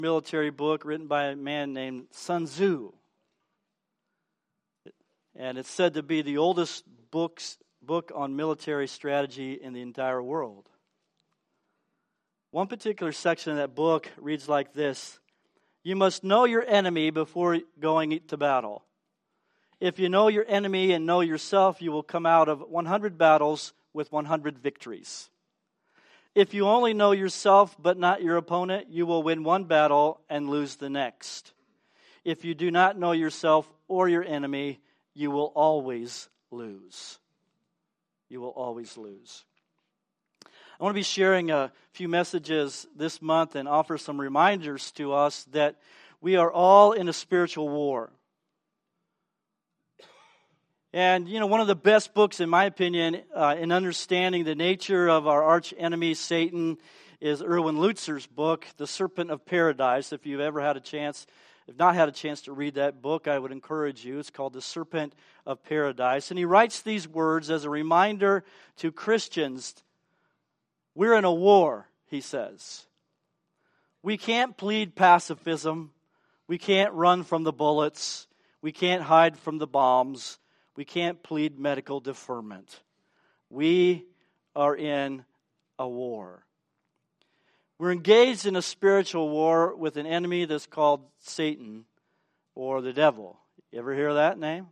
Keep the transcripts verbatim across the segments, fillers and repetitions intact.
military book written by a man named Sun Tzu. And it's said to be the oldest books, book on military strategy in the entire world. One particular section of that book reads like this: you must know your enemy before going to battle. If you know your enemy and know yourself, you will come out of one hundred battles with one hundred victories. If you only know yourself but not your opponent, you will win one battle and lose the next. If you do not know yourself or your enemy, you will always lose. You will always lose. I want to be sharing a few messages this month and offer some reminders to us that we are all in a spiritual war. And, you know, one of the best books, in my opinion, uh, in understanding the nature of our arch enemy, Satan, is Erwin Lutzer's book, The Serpent of Paradise. If you've ever had a chance, if not had a chance to read that book, I would encourage you. It's called The Serpent of Paradise. And he writes these words as a reminder to Christians. We're in a war, he says. We can't plead pacifism. We can't run from the bullets. We can't hide from the bombs. We can't plead medical deferment. We are in a war. We're engaged in a spiritual war with an enemy that's called Satan or the devil. You ever hear that name?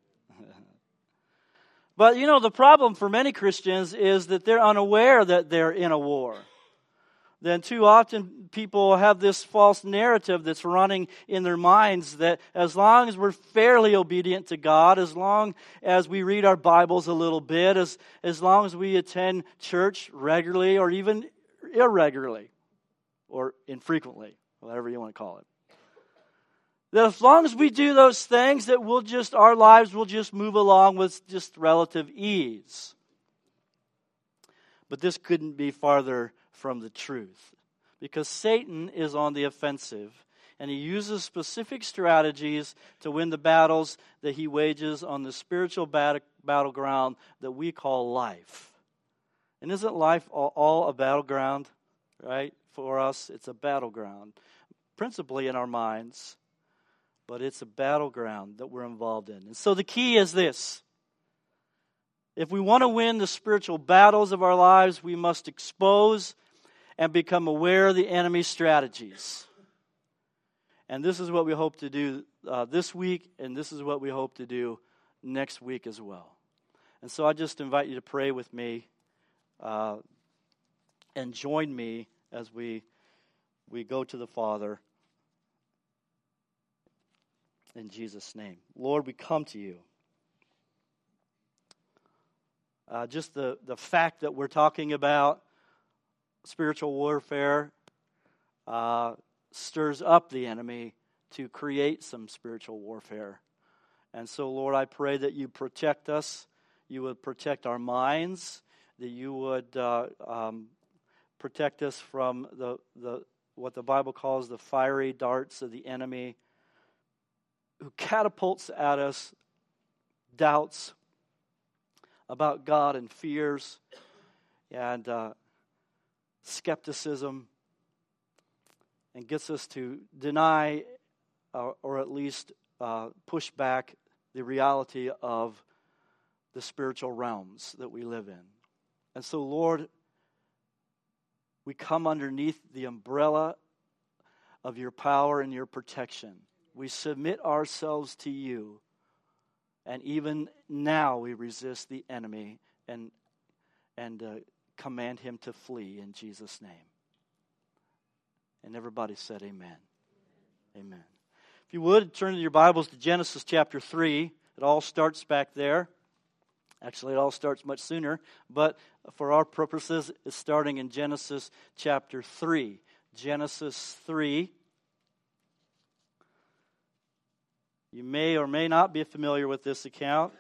But, you know, the problem for many Christians is that they're unaware that they're in a war. Then too often people have this false narrative that's running in their minds that as long as we're fairly obedient to God, as long as we read our Bibles a little bit, as, as long as we attend church regularly or even irregularly or infrequently, whatever you want to call it, that as long as we do those things, that we'll just, our lives will just move along with just relative ease. But this couldn't be farther from the truth, because Satan is on the offensive, and he uses specific strategies to win the battles that he wages on the spiritual bat- battleground that we call life. And isn't life all, all a battleground, right? For us, it's a battleground, principally in our minds, but it's a battleground that we're involved in. And so the key is this: if we want to win the spiritual battles of our lives, we must expose and become aware of the enemy's strategies. And this is what we hope to do uh, this week, and this is what we hope to do next week as well. And so I just invite you to pray with me uh, and join me as we we go to the Father in Jesus' name. Lord, we come to you. Uh, just the, the fact that we're talking about spiritual warfare uh, stirs up the enemy to create some spiritual warfare. And so, Lord, I pray that you protect us, you would protect our minds, that you would uh, um, protect us from the, the what the Bible calls the fiery darts of the enemy, who catapults at us doubts about God and fears and uh, skepticism, and gets us to deny uh, or at least uh, push back the reality of the spiritual realms that we live in. And so, Lord, we come underneath the umbrella of your power and your protection. We submit ourselves to you. And even now we resist the enemy and and uh, command him to flee in Jesus' name. And everybody said amen. Amen. If you would, turn to your Bibles to Genesis chapter three. It all starts back there. Actually, it all starts much sooner. But for our purposes, it's starting in Genesis chapter three. Genesis three. You may or may not be familiar with this account.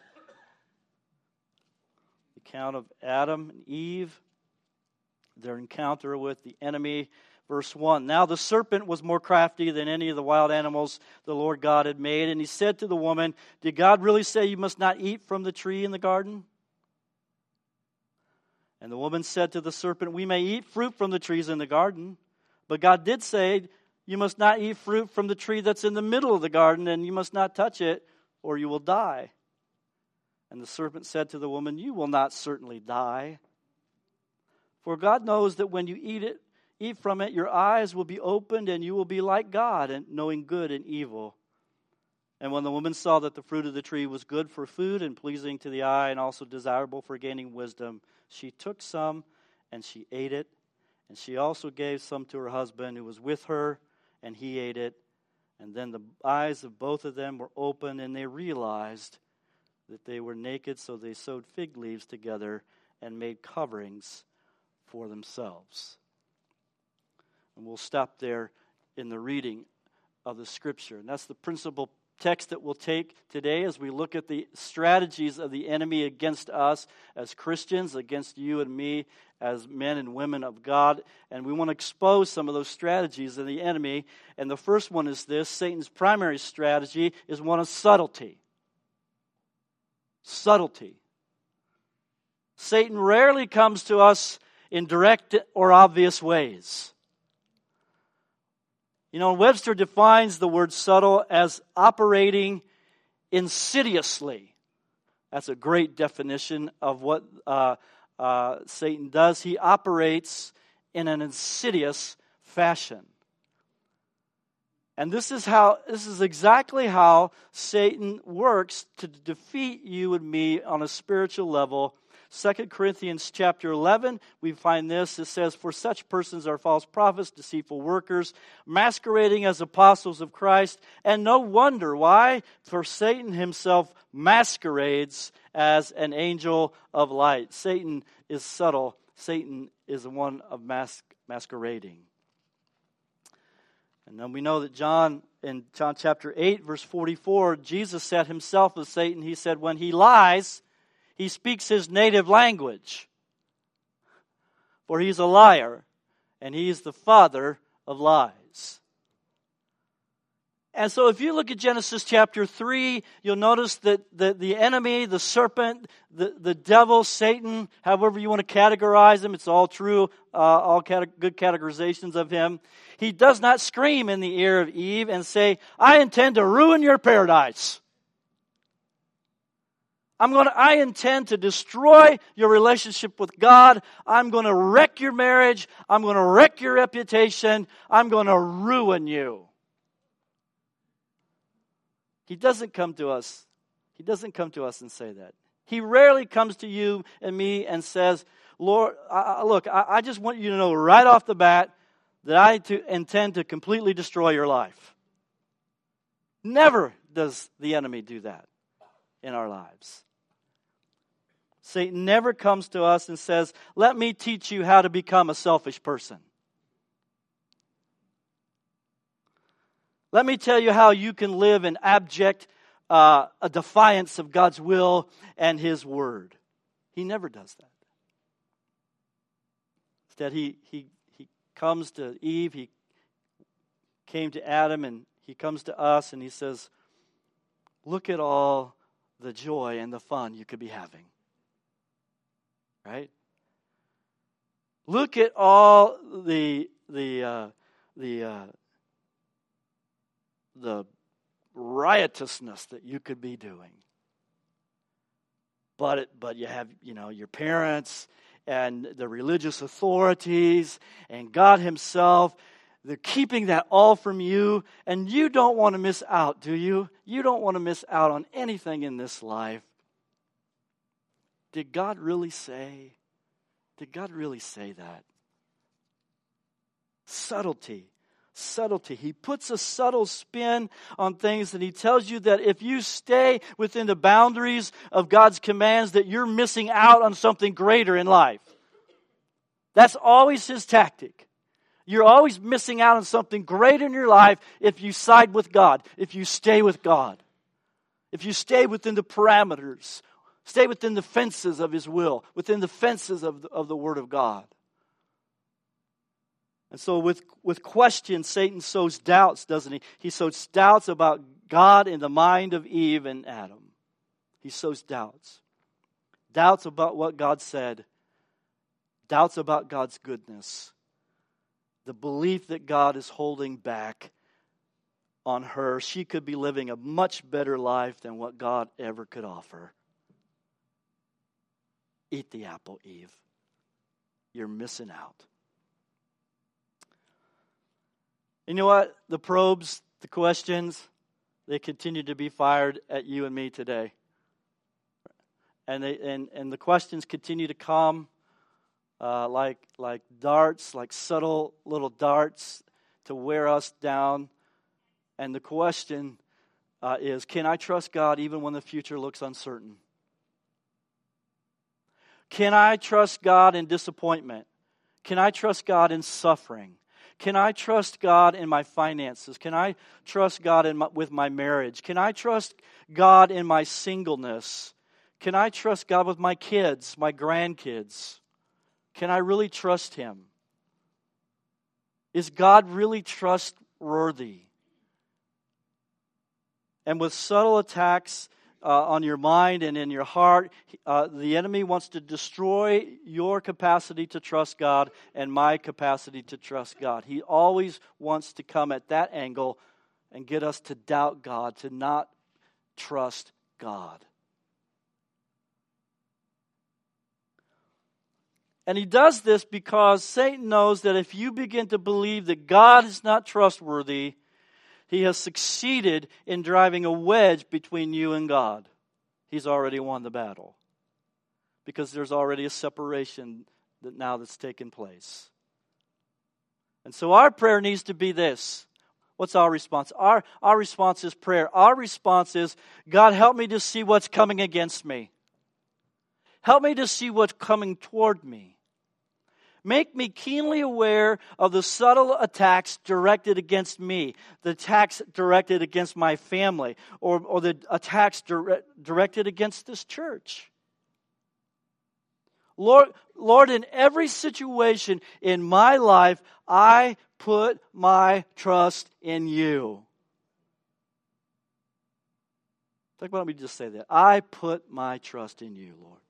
The account of Adam and Eve, their encounter with the enemy. Verse one, now the serpent was more crafty than any of the wild animals the Lord God had made. And he said to the woman, did God really say you must not eat from the tree in the garden? And the woman said to the serpent, we may eat fruit from the trees in the garden, but God did say, You must not eat fruit from the tree that's in the middle of the garden, and you must not touch it, or you will die. And the serpent said to the woman, you will not certainly die. For God knows that when you eat it, eat from it, your eyes will be opened, and you will be like God, and knowing good and evil. And when the woman saw that the fruit of the tree was good for food and pleasing to the eye and also desirable for gaining wisdom, she took some and she ate it. And she also gave some to her husband who was with her, and he ate it. And then the eyes of both of them were opened, and they realized that they were naked, so they sewed fig leaves together and made coverings for themselves. And we'll stop there in the reading of the Scripture. And that's the principal text that we'll take today as we look at the strategies of the enemy against us as Christians, against you and me as men and women of God. And we want to expose some of those strategies of the enemy. And the first one is this: Satan's primary strategy is one of subtlety. Subtlety. Satan rarely comes to us in direct or obvious ways. You know, Webster defines the word subtle as operating insidiously. That's a great definition of what uh, uh, Satan does. He operates in an insidious fashion. And this is how this is exactly how Satan works to defeat you and me on a spiritual level. Second Corinthians chapter eleven, we find this. It says, for such persons are false prophets, deceitful workers, masquerading as apostles of Christ. And no wonder. Why? For Satan himself masquerades as an angel of light. Satan is subtle. Satan is the one of mas- masquerading. And then we know that John, in John chapter eight, verse forty-four, Jesus said himself of Satan, he said, when he lies, he speaks his native language. For he's a liar, and he's the father of lies. And so if you look at Genesis chapter three, you'll notice that the, the enemy, the serpent, the, the devil, Satan, however you want to categorize him, it's all true, uh, all cate- good categorizations of him. He does not scream in the ear of Eve and say, I intend to ruin your paradise. I'm going to, I intend to destroy your relationship with God. I'm going to wreck your marriage. I'm going to wreck your reputation. I'm going to ruin you. He doesn't come to us. He doesn't come to us and say that. He rarely comes to you and me and says, Lord, I, look, I, I just want you to know right off the bat that I to, intend to completely destroy your life. Never does the enemy do that in our lives. Satan never comes to us and says, let me teach you how to become a selfish person. Let me tell you how you can live in abject uh, a defiance of God's will and His word. He never does that. Instead, he, he, he comes to Eve, he came to Adam, and he comes to us, and he says, look at all the joy and the fun you could be having. Right? Look at all the the uh, the uh, the riotousness that you could be doing. But it, but you have, you know, your parents and the religious authorities and God Himself. They're keeping that all from you, and you don't want to miss out, do you? You don't want to miss out on anything in this life. Did God really say? Did God really say that? Subtlety. Subtlety. He puts a subtle spin on things, and He tells you that if you stay within the boundaries of God's commands, that you're missing out on something greater in life. That's always His tactic. You're always missing out on something greater in your life if you side with God, if you stay with God, if you stay within the parameters. Stay within the fences of His will, within the fences of the, of the Word of God. And so with, with questions, Satan sows doubts, doesn't he? He sows doubts about God in the mind of Eve and Adam. He sows doubts. Doubts about what God said. Doubts about God's goodness. the belief that God is holding back on her, she could be living a much better life than what God ever could offer. Eat the apple, Eve. You're missing out. You know what? The probes, the questions, they continue to be fired at you and me today. And they and, and the questions continue to come uh, like like darts, like subtle little darts to wear us down. And the question uh, is, can I trust God even when the future looks uncertain? Can I trust God in disappointment? Can I trust God in suffering? Can I trust God in my finances? Can I trust God in my, with my marriage? Can I trust God in my singleness? Can I trust God with my kids, my grandkids? Can I really trust Him? Is God really trustworthy? And with subtle attacks uh, on your mind and in your heart, uh, the enemy wants to destroy your capacity to trust God and my capacity to trust God. He always wants to come at that angle and get us to doubt God, to not trust God. And he does this because Satan knows that if you begin to believe that God is not trustworthy, he has succeeded in driving a wedge between you and God. He's already won the battle. Because there's already a separation that now that's taken place. And so our prayer needs to be this. What's our response? Our, our response is prayer. Our response is, God, help me to see what's coming against me. Help me to see what's coming toward me. Make me keenly aware of the subtle attacks directed against me, the attacks directed against my family, or, or the attacks dire- directed against this church. Lord, Lord, in every situation in my life, I put my trust in you. Why don't we just say that? I put my trust in you, Lord.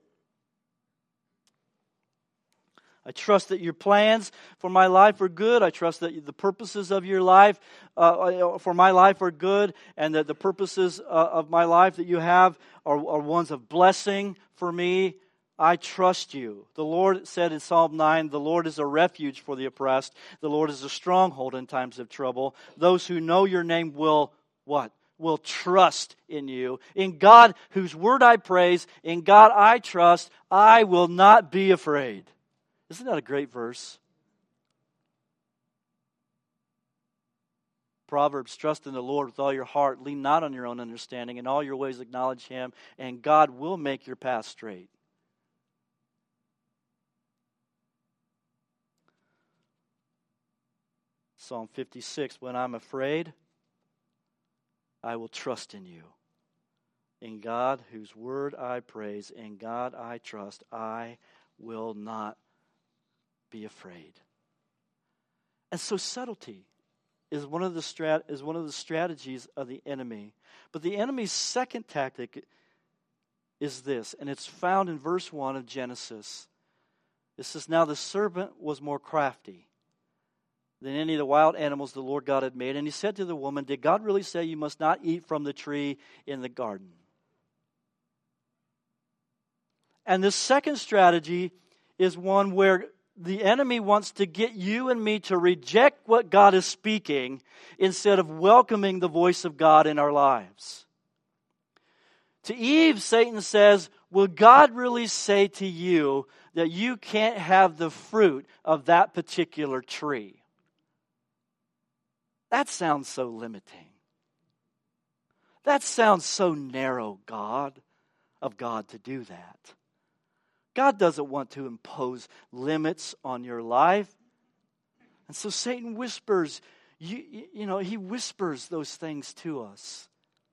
I trust that your plans for my life are good. I trust that the purposes of your life, uh, for my life are good, and that the purposes uh, of my life that you have are, are ones of blessing for me. I trust you. The Lord said in Psalm nine, the Lord is a refuge for the oppressed. The Lord is a stronghold in times of trouble. Those who know your name will, what? Will trust in you. In God, whose word I praise, in God I trust, I will not be afraid. Isn't that a great verse? Proverbs, trust in the Lord with all your heart. Lean not on your own understanding. In all your ways acknowledge Him, and God will make your path straight. Psalm fifty-six, when I'm afraid, I will trust in you. In God, whose word I praise, in God I trust, I will not be afraid. And so subtlety is one of the strat is one of the strategies of the enemy. But the enemy's second tactic is this, and it's found in verse one of Genesis. It says, now the serpent was more crafty than any of the wild animals the Lord God had made. And he said to the woman, did God really say you must not eat from the tree in the garden? And the second strategy is one where the enemy wants to get you and me to reject what God is speaking instead of welcoming the voice of God in our lives. To Eve, Satan says, will God really say to you that you can't have the fruit of that particular tree? That sounds so limiting. That sounds so narrow, God, of God to do that. God doesn't want to impose limits on your life. And so Satan whispers, you, you know, he whispers those things to us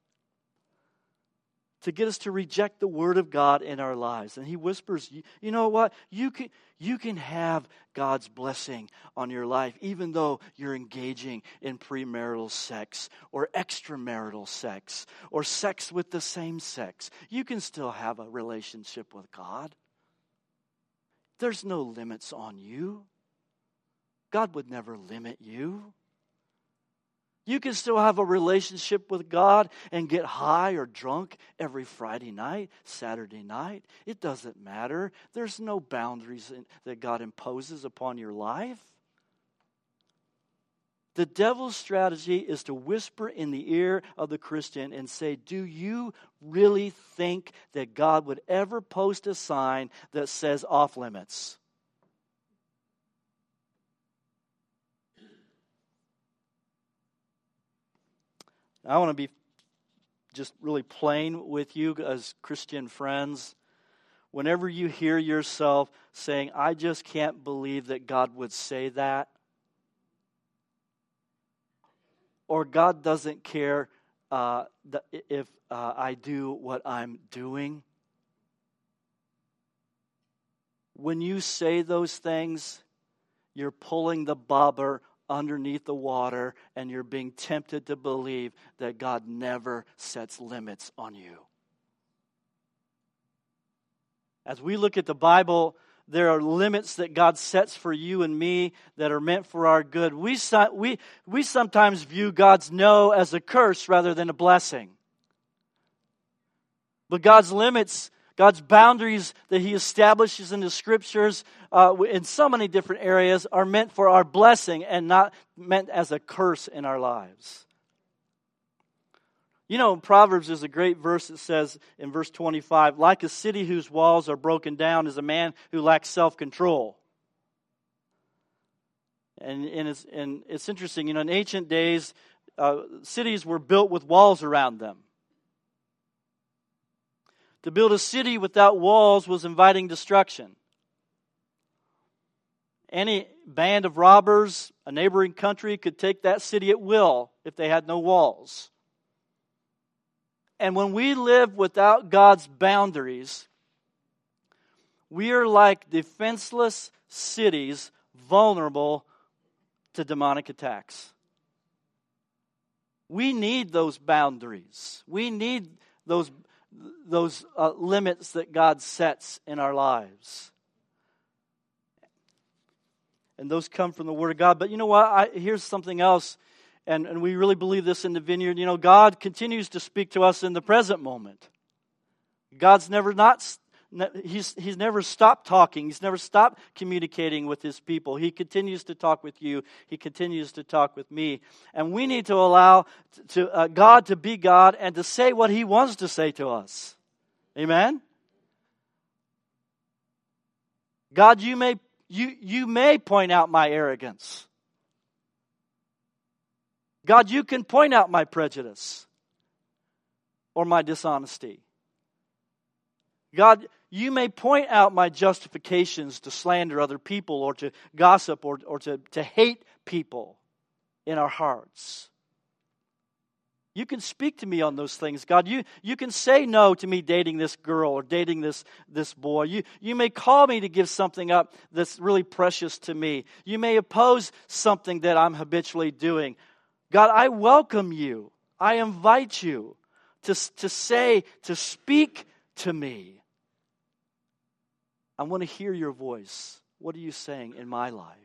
to get us to reject the word of God in our lives. And he whispers, you, you know what? You can, you can have God's blessing on your life even though you're engaging in premarital sex or extramarital sex or sex with the same sex. You can still have a relationship with God. There's no limits on you. God would never limit you. You can still have a relationship with God and get high or drunk every Friday night, Saturday night. It doesn't matter. There's no boundaries in, that God imposes upon your life. The devil's strategy is to whisper in the ear of the Christian and say, do you really think that God would ever post a sign that says off limits? I want to be just really plain with you as Christian friends. Whenever you hear yourself saying, I just can't believe that God would say that, or God doesn't care uh, if uh, I do what I'm doing, when you say those things, you're pulling the bobber underneath the water, and you're being tempted to believe that God never sets limits on you. As we look at the Bible, there are limits that God sets for you and me that are meant for our good. We, we, we sometimes view God's no as a curse rather than a blessing. But God's limits, God's boundaries that He establishes in the Scriptures uh, in so many different areas are meant for our blessing and not meant as a curse in our lives. You know, in Proverbs there's a great verse that says in verse twenty-five, like a city whose walls are broken down is a man who lacks self-control. And, and, it's, and it's interesting, you know, in ancient days, uh, cities were built with walls around them. To build a city without walls was inviting destruction. Any band of robbers, a neighboring country, could take that city at will if they had no walls. And when we live without God's boundaries, we are like defenseless cities vulnerable to demonic attacks. We need those boundaries. We need those those uh, limits that God sets in our lives. And those come from the Word of God. But you know what? I, here's something else, and, and we really believe this in the Vineyard. You know, God continues to speak to us in the present moment. God's never not... He's, he's never stopped talking. He's never stopped communicating with His people. He continues to talk with you. He continues to talk with me. And we need to allow to, uh, God to be God and to say what He wants to say to us. Amen? God, you may, you, you may point out my arrogance. God, you can point out my prejudice or my dishonesty. God, you may point out my justifications to slander other people or to gossip or, or to, to hate people in our hearts. You can speak to me on those things, God. You, you can say no to me dating this girl or dating this, this boy. You, you may call me to give something up that's really precious to me. You may oppose something that I'm habitually doing. God, I welcome you. I invite you to, to say, to speak to me. I want to hear your voice. What are you saying in my life?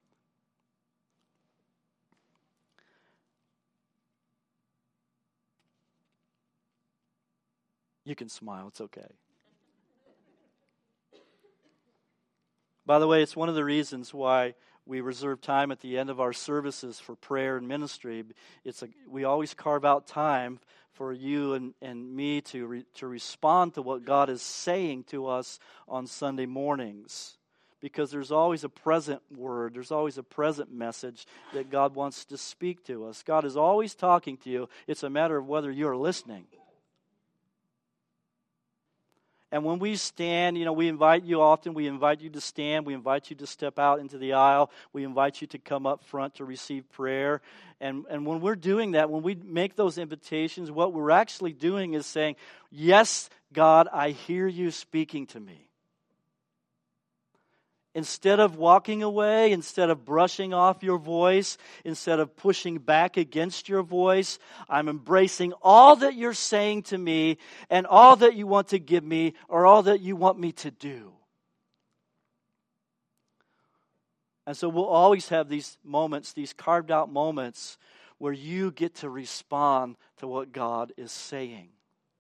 You can smile. It's okay. By the way, it's one of the reasons why we reserve time at the end of our services for prayer and ministry. It's a, we always carve out time for you and, and me to re, to respond to what God is saying to us on Sunday mornings. Because there's always a present word. There's always a present message that God wants to speak to us. God is always talking to you. It's a matter of whether you're listening. And when we stand, you know, we invite you often, we invite you to stand, we invite you to step out into the aisle, we invite you to come up front to receive prayer. And, and when we're doing that, when we make those invitations, what we're actually doing is saying, yes, God, I hear you speaking to me. Instead of walking away, instead of brushing off your voice, instead of pushing back against your voice, I'm embracing all that you're saying to me and all that you want to give me or all that you want me to do. And so we'll always have these moments, these carved out moments, where you get to respond to what God is saying.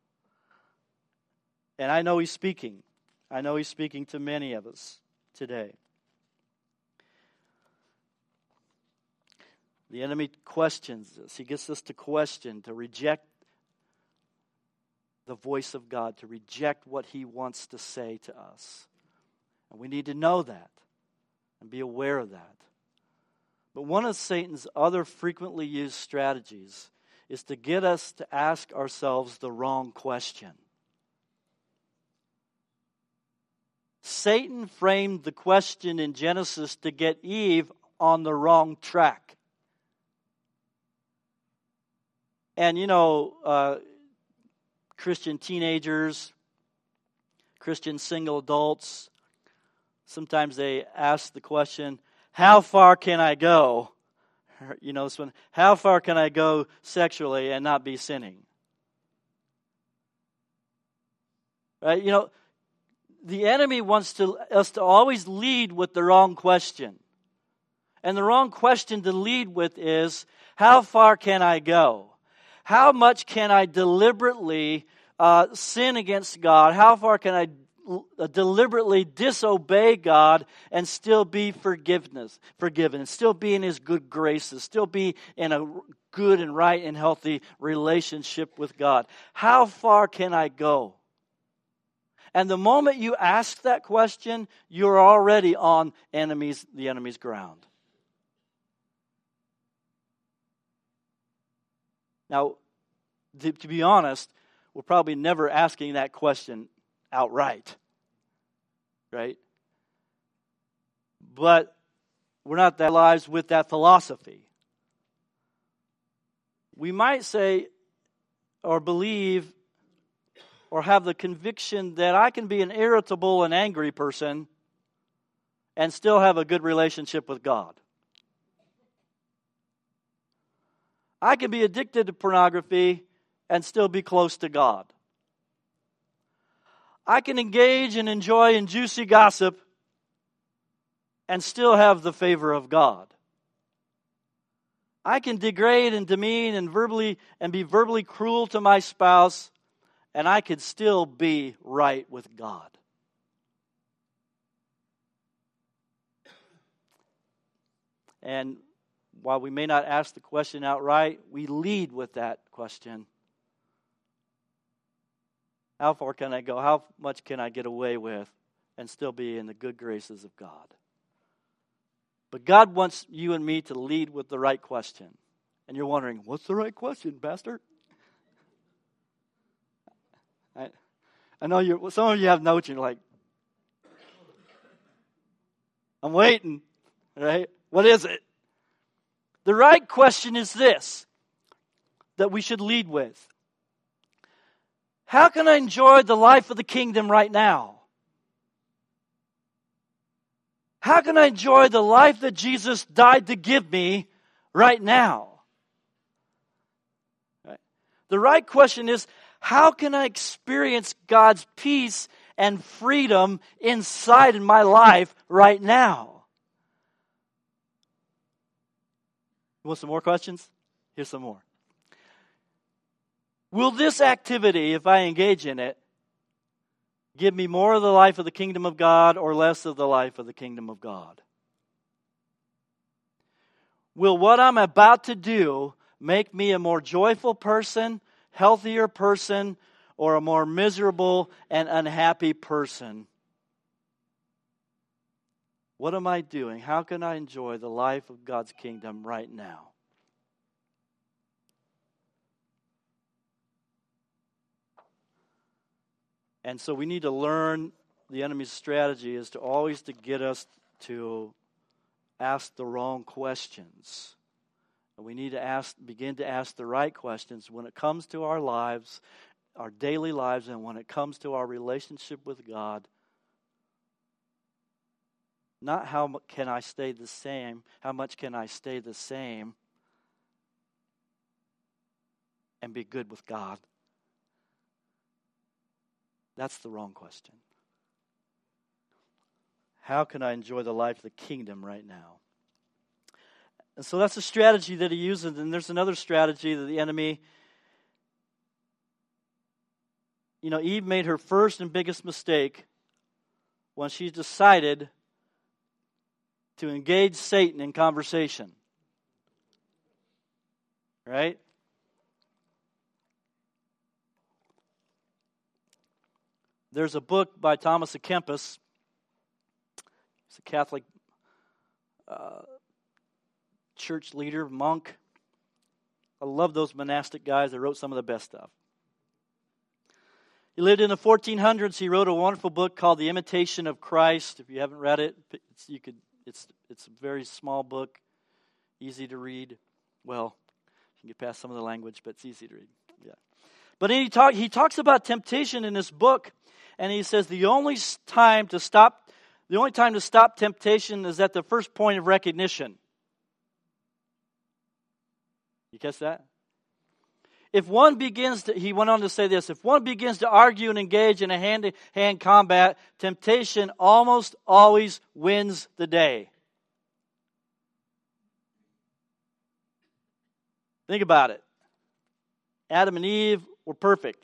And I know He's speaking. I know He's speaking to many of us today. The enemy questions us. He gets us to question, to reject the voice of God, to reject what He wants to say to us. And we need to know that and be aware of that. But one of Satan's other frequently used strategies is to get us to ask ourselves the wrong question. Satan framed the question in Genesis to get Eve on the wrong track. And you know, uh, Christian teenagers, Christian single adults, sometimes they ask the question, how far can I go? You know this one, how far can I go sexually and not be sinning? Right? You know, the enemy wants to, us to always lead with the wrong question. And the wrong question to lead with is, how far can I go? How much can I deliberately uh, sin against God? How far can I uh, deliberately disobey God and still be forgiveness, forgiven, and still be in His good graces, still be in a good and right and healthy relationship with God? How far can I go? And the moment you ask that question, you're already on enemies, the enemy's ground. Now, to, to be honest, we're probably never asking that question outright, right? But we're not that lives with that philosophy. We might say or believe or have the conviction that I can be an irritable and angry person and still have a good relationship with God. I can be addicted to pornography and still be close to God. I can engage and enjoy in juicy gossip and still have the favor of God. I can degrade and demean and verbally and be verbally cruel to my spouse, and I could still be right with God. And while we may not ask the question outright, we lead with that question. How far can I go? How much can I get away with and still be in the good graces of God? But God wants you and me to lead with the right question. And you're wondering, what's the right question, Pastor? I, I know you. Some of you have notes and you're like, I'm waiting, right? What is it? The right question is this, that we should lead with. How can I enjoy the life of the kingdom right now? How can I enjoy the life that Jesus died to give me right now? Right. The right question is, how can I experience God's peace and freedom inside in my life right now? You want some more questions? Here's some more. Will this activity, if I engage in it, give me more of the life of the kingdom of God or less of the life of the kingdom of God? Will what I'm about to do make me a more joyful person, healthier person, or a more miserable and unhappy person? What am I doing? How can I enjoy the life of God's kingdom right now? And so we need to learn the enemy's strategy is to always to get us to ask the wrong questions. And we need to ask, begin to ask the right questions when it comes to our lives, our daily lives, and when it comes to our relationship with God. Not how can I stay the same, how much can I stay the same and be good with God? That's the wrong question. How can I enjoy the life of the kingdom right now? And so that's a strategy that he uses. And there's another strategy that the enemy, you know, Eve made her first and biggest mistake when she decided to engage Satan in conversation. Right? There's a book by Thomas à Kempis. He's a Catholic uh, church leader, monk. I love those monastic guys that wrote some of the best stuff. He lived in the fourteen hundreds. He wrote a wonderful book called The Imitation of Christ. If you haven't read it, it's, you could. It's it's a very small book, easy to read. Well, you can get past some of the language, but it's easy to read. Yeah. But he talk he talks about temptation in this book, and he says the only time to stop the only time to stop temptation is at the first point of recognition. You catch that? If one begins to, he went on to say this, if one begins to argue and engage in a hand-to-hand combat, temptation almost always wins the day. Think about it. Adam and Eve were perfect.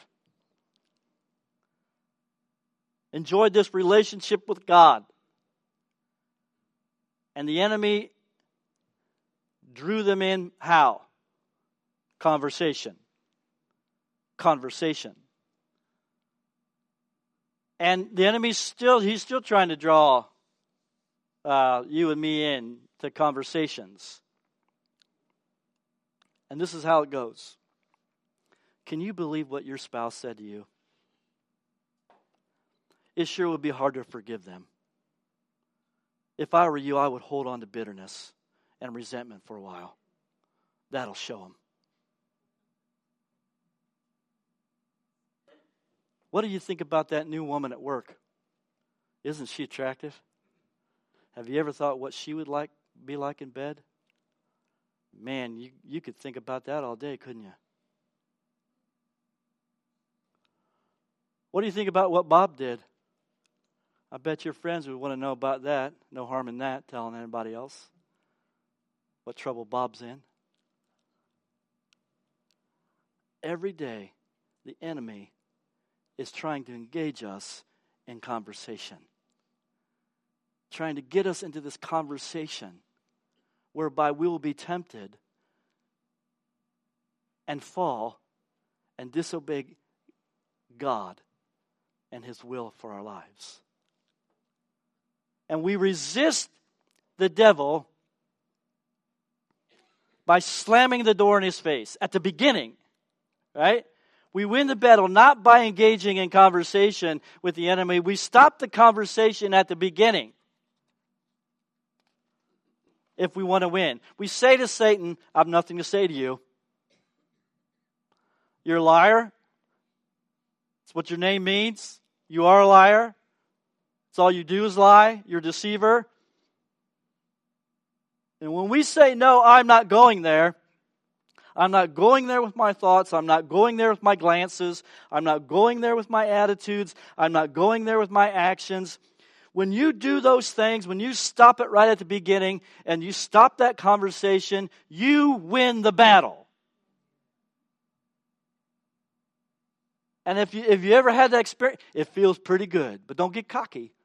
Enjoyed this relationship with God. And the enemy drew them in how? Conversation. Conversation. And the enemy's still, he's still trying to draw uh, you and me in to conversations. And this is how it goes. Can you believe what your spouse said to you? It sure would be hard to forgive them. If I were you, I would hold on to bitterness and resentment for a while. That'll show them. What do you think about that new woman at work? Isn't she attractive? Have you ever thought what she would like be like in bed? Man, you, you could think about that all day, couldn't you? What do you think about what Bob did? I bet your friends would want to know about that. No harm in that, telling anybody else what trouble Bob's in. Every day, the enemy is trying to engage us in conversation. Trying to get us into this conversation whereby we will be tempted and fall and disobey God and His will for our lives. And we resist the devil by slamming the door in his face at the beginning, right? We win the battle not by engaging in conversation with the enemy. We stop the conversation at the beginning if we want to win. We say to Satan, I have nothing to say to you. You're a liar. That's what your name means. You are a liar. That's all you do is lie. You're a deceiver. And when we say, no, I'm not going there, I'm not going there with my thoughts. I'm not going there with my glances. I'm not going there with my attitudes. I'm not going there with my actions. When you do those things, when you stop it right at the beginning and you stop that conversation, you win the battle. And if you if you ever had that experience, it feels pretty good. But don't get cocky.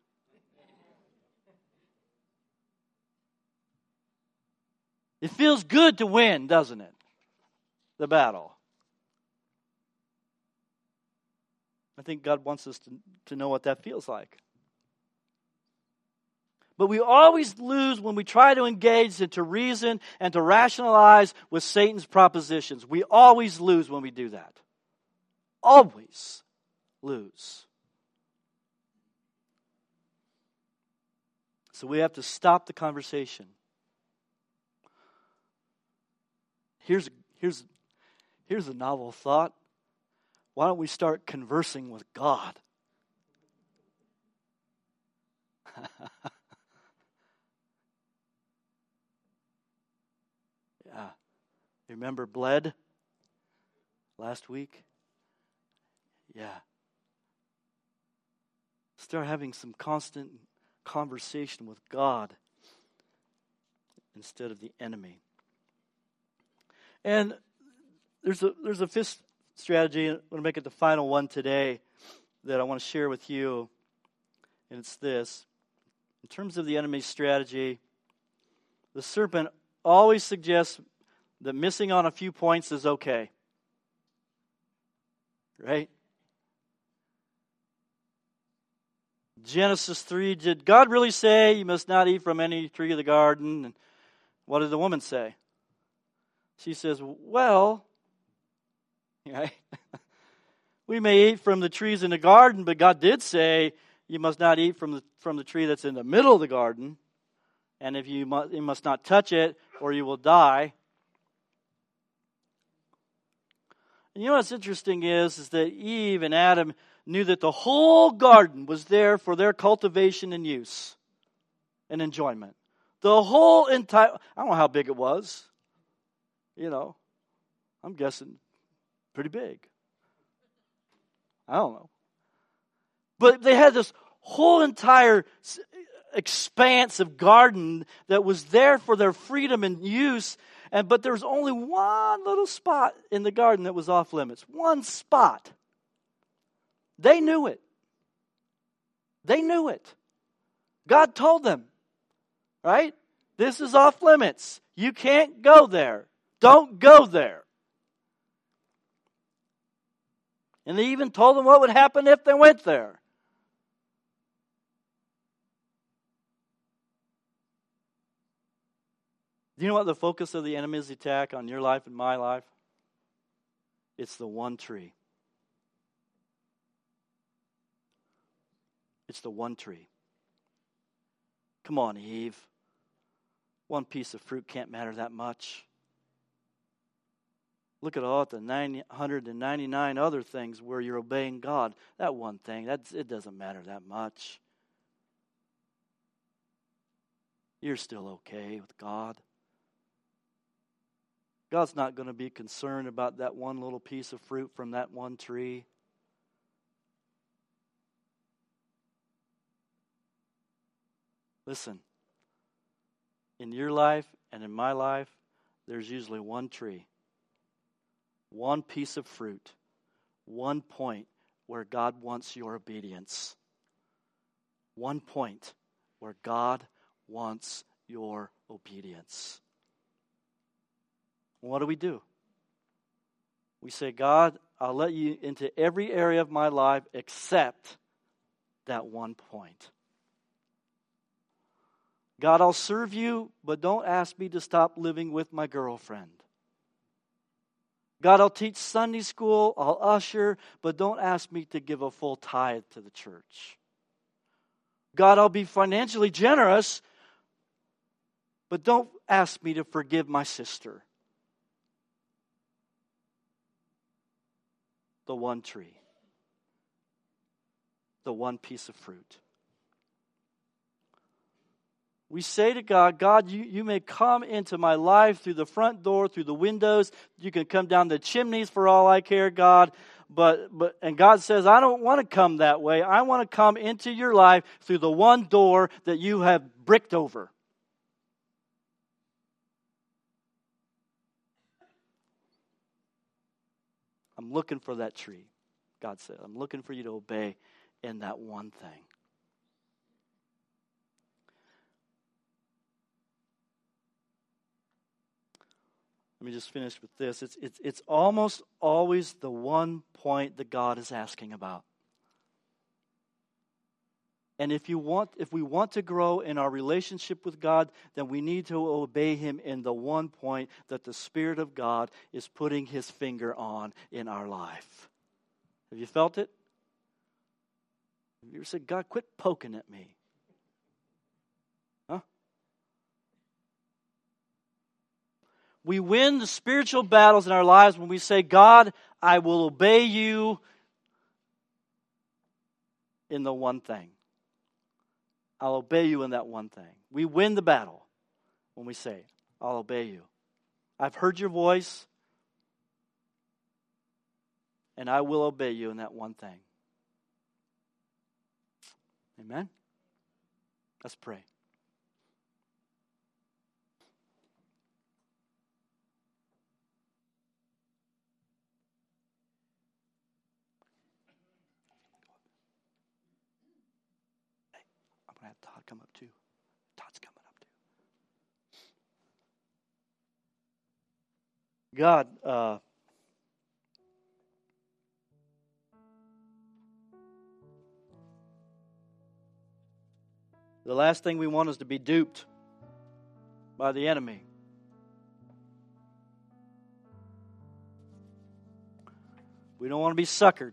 It feels good to win, doesn't it? The battle. I think God wants us to, to know what that feels like. But we always lose when we try to engage and to reason and to rationalize with Satan's propositions. We always lose when we do that. Always lose. So we have to stop the conversation. Here's here's Here's a novel thought. Why don't we start conversing with God? Yeah. Remember bled last week? Yeah. Start having some constant conversation with God instead of the enemy. And there's a there's a fifth strategy. I'm going to make it the final one today that I want to share with you. And it's this. In terms of the enemy's strategy, the serpent always suggests that missing on a few points is okay. Right? Genesis three, did God really say you must not eat from any tree of the garden? And what did the woman say? She says, well, right? We may eat from the trees in the garden, but God did say you must not eat from the from the tree that's in the middle of the garden. And if you must, you must not touch it or you will die. And you know what's interesting is, is that Eve and Adam knew that the whole garden was there for their cultivation and use and enjoyment. The whole entire, I don't know how big it was. You know, I'm guessing pretty big. I don't know. But they had this whole entire expanse of garden that was there for their freedom and use. And but there was only one little spot in the garden that was off limits. One spot. They knew it. They knew it. God told them, right? This is off limits. You can't go there. Don't go there. And they even told them what would happen if they went there. Do you know what the focus of the enemy's attack on your life and my life? It's the one tree. It's the one tree. Come on, Eve. One piece of fruit can't matter that much. Look at all the nine hundred ninety-nine other things where you're obeying God. That one thing, that's, it doesn't matter that much. You're still okay with God. God's not going to be concerned about that one little piece of fruit from that one tree. Listen, in your life and in my life, there's usually one tree, one piece of fruit, one point where God wants your obedience. One point where God wants your obedience. What do we do? We say, God, I'll let you into every area of my life except that one point. God, I'll serve you, but don't ask me to stop living with my girlfriend. God, I'll teach Sunday school, I'll usher, but don't ask me to give a full tithe to the church. God, I'll be financially generous, but don't ask me to forgive my sister. The one tree. The one piece of fruit. We say to God, God, you, you may come into my life through the front door, through the windows. You can come down the chimneys for all I care, God. But but and God says, I don't want to come that way. I want to come into your life through the one door that you have bricked over. I'm looking for that tree, God said. I'm looking for you to obey in that one thing. Let me just finish with this. It's, it's, it's almost always the one point that God is asking about. And if you want, if we want to grow in our relationship with God, then we need to obey Him in the one point that the Spirit of God is putting His finger on in our life. Have you felt it? Have you ever said, God, quit poking at me? Huh? We win the spiritual battles in our lives when we say, God, I will obey you in the one thing. I'll obey you in that one thing. We win the battle when we say, I'll obey you. I've heard your voice, and I will obey you in that one thing. Amen? Let's pray. Hey, I'm going to have Todd come up too. Todd's coming up too. God, uh, the last thing we want is to be duped by the enemy. We don't want to be suckered.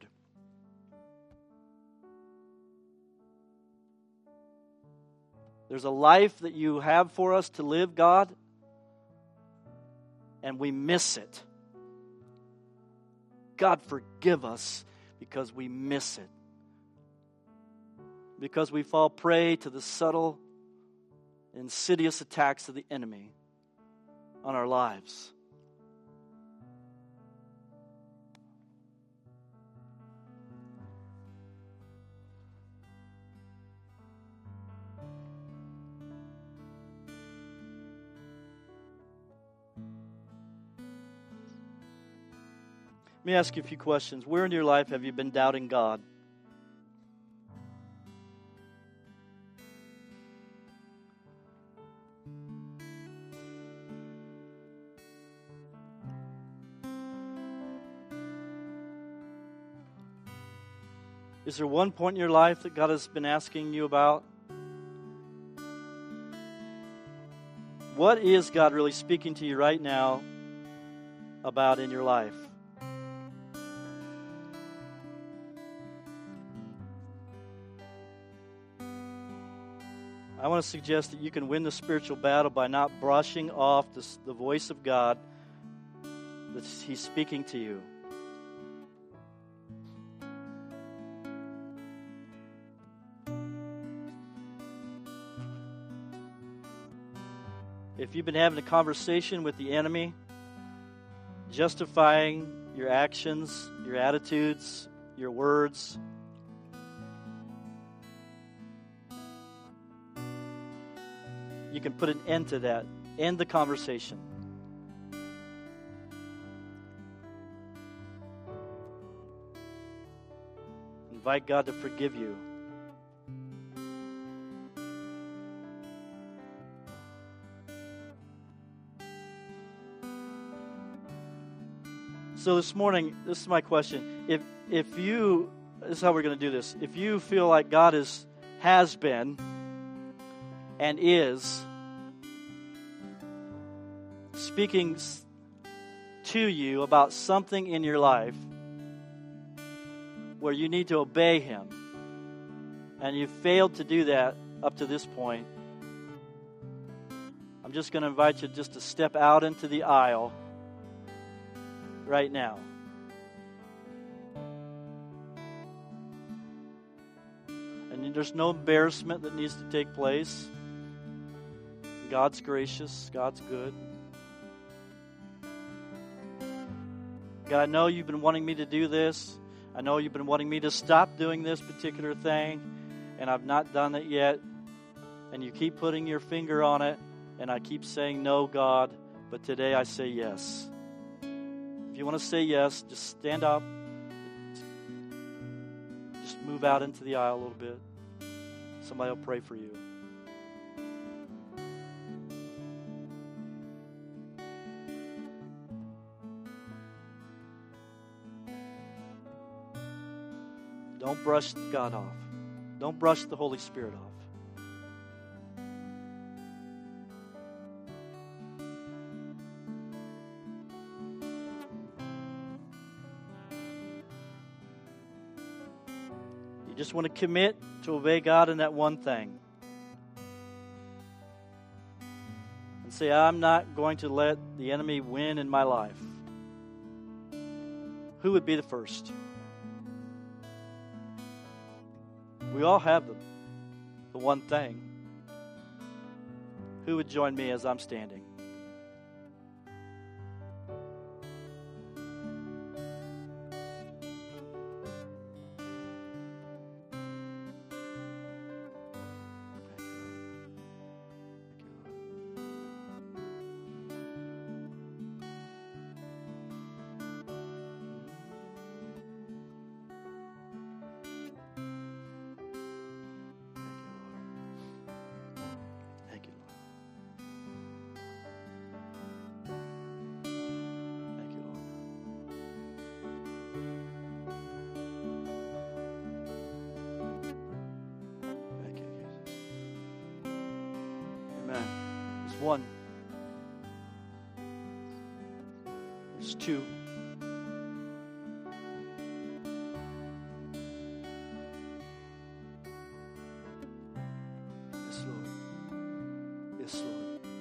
There's a life that you have for us to live, God, and we miss it. God, forgive us because we miss it. Because we fall prey to the subtle, insidious attacks of the enemy on our lives. Let me ask you a few questions. Where in your life have you been doubting God? Is there one point in your life that God has been asking you about? What is God really speaking to you right now about in your life? I want to suggest that you can win the spiritual battle by not brushing off the, the voice of God that He's speaking to you. If you've been having a conversation with the enemy, justifying your actions, your attitudes, your words, you can put an end to that. End the conversation. Invite God to forgive you. So this morning, this is my question. If if you, this is how we're going to do this. If you feel like God is, has been and is speaking to you about something in your life where you need to obey Him, and you've failed to do that up to this point, I'm just going to invite you just to step out into the aisle right now. And there's no embarrassment that needs to take place. God's gracious. God's good. God, I know you've been wanting me to do this. I know you've been wanting me to stop doing this particular thing, and I've not done it yet. And you keep putting your finger on it, and I keep saying no, God, but today I say yes. If you want to say yes, just stand up. Just move out into the aisle a little bit. Somebody will pray for you. Don't brush God off. Don't brush the Holy Spirit off. You just want to commit to obey God in that one thing. And say, I'm not going to let the enemy win in my life. Who would be the first? We all have the, the one thing. Who would join me as I'm standing? There's one. There's two. Yes, Lord. Yes, Lord.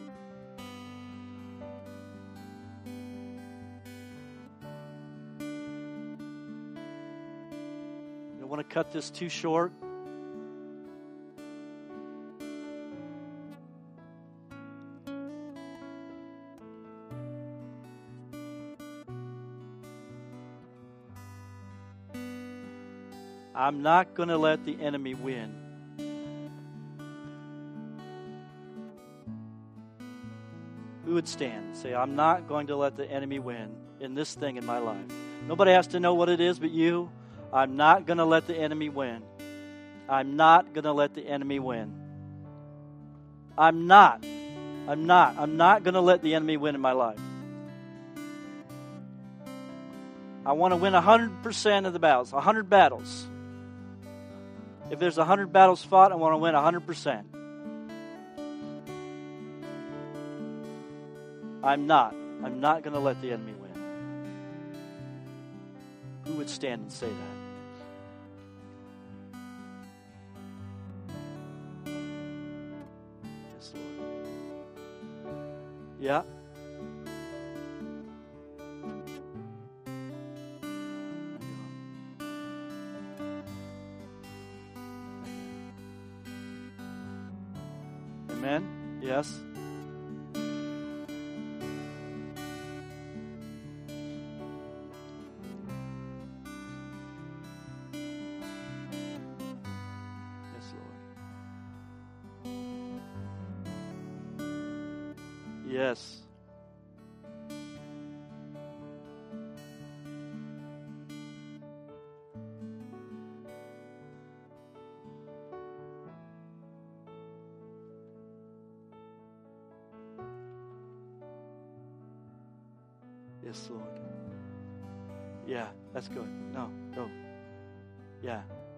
I don't want to cut this too short. I'm not going to let the enemy win. Who would stand and say, I'm not going to let the enemy win in this thing in my life? Nobody has to know what it is but you. I'm not going to let the enemy win. I'm not going to let the enemy win. I'm not. I'm not. I'm not going to let the enemy win in my life. I want to win one hundred percent of the battles, one hundred battles. If there's one hundred battles fought, I want to win one hundred percent. I'm not. I'm not going to let the enemy win. Who would stand and say that? Yes, Lord. Yeah. Amen? Yes? Yes, Lord. Yes. Yes, Lord. Yeah, that's good. No, no. Yeah.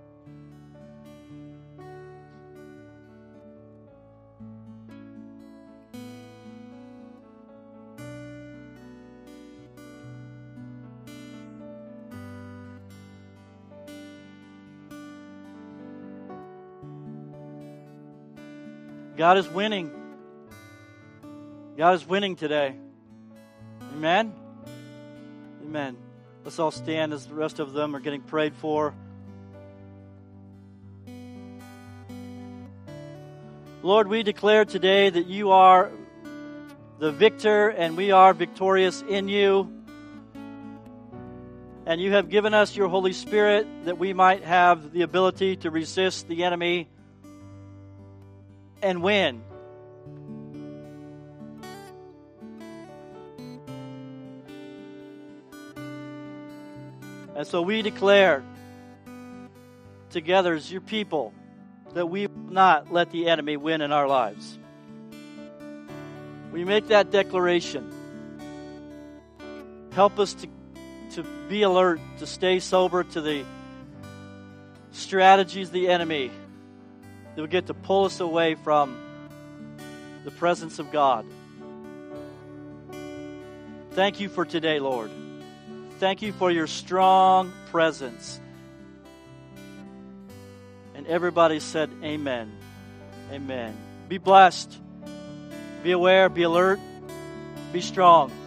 God is winning. God is winning today. Amen? Amen. Let's all stand as the rest of them are getting prayed for. Lord, we declare today that you are the victor and we are victorious in you. And you have given us your Holy Spirit that we might have the ability to resist the enemy and win. And so we declare together as your people that we will not let the enemy win in our lives. We make that declaration. Help us to, to be alert, to stay sober to the strategies of the enemy that would get to pull us away from the presence of God. Thank you for today, Lord. Thank you for your strong presence. And everybody said amen. Amen. Be blessed. Be aware. Be alert. Be strong.